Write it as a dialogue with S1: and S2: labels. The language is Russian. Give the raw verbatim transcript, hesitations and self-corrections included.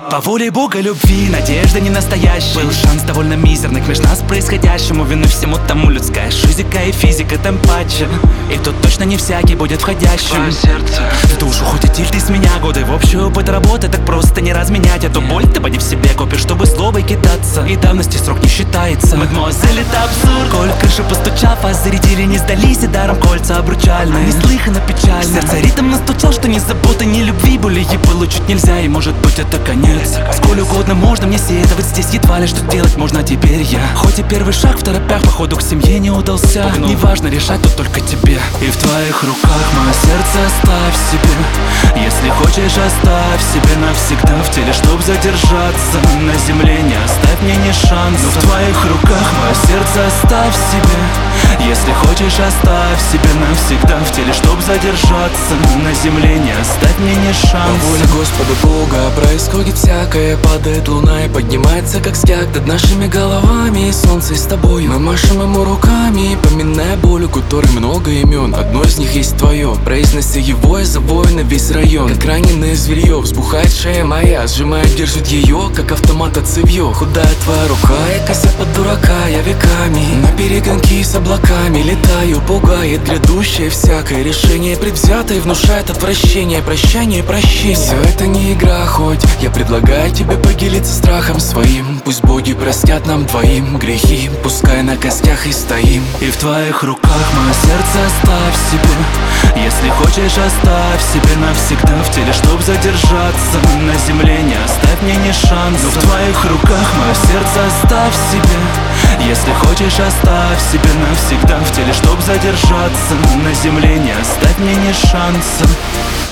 S1: По воле Бога любви, надежда не настоящая. Был шанс довольно мизерный, между нас происходящему. Вины всему тому людская шизика и физика, тем паче. И тут точно не всякий будет входящим сердце в душу. Хоть и тильт из меня годы в общий опыт работы. Так просто не разменять эту боль. Ты поди в себе копишь, чтобы словой кидаться. И давности срок не считается. Мадемуазель, это абсурд. Коль крышу постучав, а зарядили, не сдались. И даром кольца обручальные. Неслыханно печально. Сердце ритм настучал, что ни заботы, ни любви. Более получить нельзя, и может быть это конец. Сколь угодно можно мне сетовать, здесь едва ли что делать можно теперь я. Хоть и первый шаг в торопях, походу к семье не удался. Неважно, решать тут только тебе. И в твоих руках мое сердце оставь себе. Если хочешь, оставь себе навсегда в теле, чтоб задержаться на земле. Не оставь мне ни шанса. Но в твоих руках мое сердце оставь себе. Если хочешь, оставь себе навсегда в теле, чтоб задержаться на земле. Не оставь мне ни шанса.
S2: По воле Господа Бога происходит всякое. Падает луна и поднимается как стяг над нашими головами. И солнце с тобой. Мы машем ему руками, поминая боль, у которой много имен. Одно из них есть твое. Произнося его, я завою на весь район. Как раненое зверье, взбухает шея моя. Сжимает, держит ее, как автомат от цевьё. Худая твоя рука, я кося под дурака. Я веками на перегонки с облаками летаю. Пугает грядущее всякое решение. Предвзятое внушает отвращение. Прощание, прощение. Все это не игра, хоть я предлагаю тебе поделиться страхом своим. Пусть боги простят нам двоим грехи. Пускай на костях и стоим.
S1: И в твоих руках мое сердце оставь себе. Если хочешь, оставь себе навсегда в теле, чтоб задержаться на земле. Не оставь мне ни шанса. Но в твоих руках мое сердце оставь себе. Если хочешь, оставь себе навсегда в теле, чтоб задержаться на земле. Не оставь мне ни шанса.